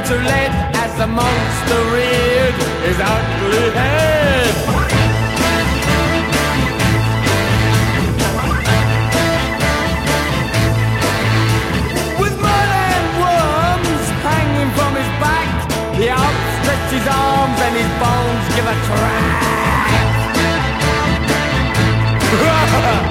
to lead as the monster reared his ugly head. With mud and worms hanging from his back, he outstretched his arms and his bones give a crack.